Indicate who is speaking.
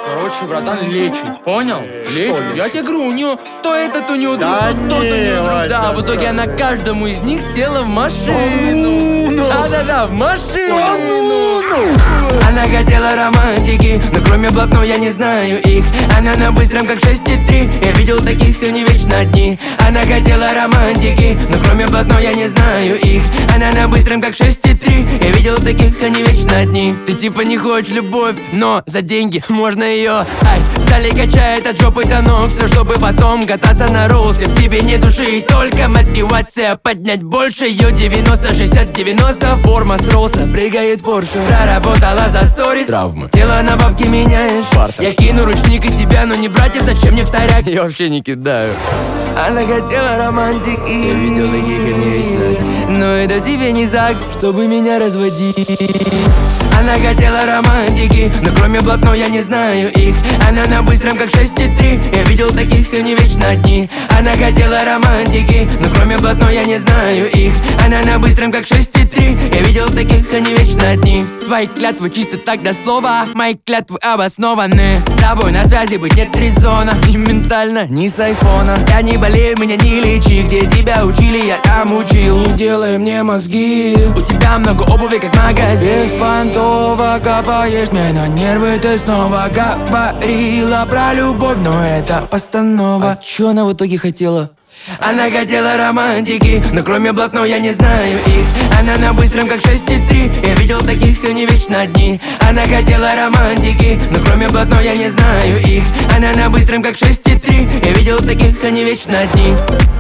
Speaker 1: Короче, братан, лечить, понял? Лечить.
Speaker 2: лечить?
Speaker 1: Я тебе говорю, у нее то этот у нее друг,
Speaker 2: Да
Speaker 1: то тот у нее
Speaker 2: не,
Speaker 1: друг.
Speaker 2: Вася,
Speaker 1: Да, в итоге она каждому из них села в машину. Да-да-да, в машину. Она хотела романтики, но кроме блатной я не знаю их. Она на быстром как 6,3, я видел таких, они вечно одни. Она хотела романтики, но кроме блатной я не знаю их. Она на быстром как 6,3, я видел таких, они вечно одни. Ты типа не хочешь любовь, но за деньги можно ее. Ай, в зале качает от жопы до ног, все чтобы потом кататься на роллсе. В тебе не души, только мотивация поднять больше. Ее 90, 60, 90, форма с роллса, прыгает Порше. Проработала за сторис, травма. Тело на бабки меняешь,
Speaker 2: Бартер.
Speaker 1: я кину ручник и тебя, но не братьев, зачем мне вторяк? Я вообще не кидаю. Она хотела романтики, я видел таких, они вечно одни. Но это тебе не ЗАГС, чтобы меня разводить. Она хотела романтики, но кроме блатной я не знаю их. Она на быстром как 6,3, я видел таких, они вечно одни. Она хотела романтики, но кроме блатной я не знаю их. Она на быстром как 6,3, я видел таких, они вечно одни. Твои клятвы чисто так до слова, мои клятвы обоснованы. С тобой на связи быть нет резона, ни ментально, ни с айфона. Я не болею, меня не лечи, где тебя учили, я там учил. Не делай мне мозги, у тебя много обуви, как магазин. Беспонтово копаешь мне на нервы, ты снова говорила про любовь, но это постанова. А чё она в итоге хотела? Она хотела романтики, но кроме блатной я не знаю их. Она на быстром как 6,3, я видел таких, они вечно одни. Она хотела романтики, но кроме блатной я не знаю их. Она на быстром как 6,3, я видел таких, они вечно одни.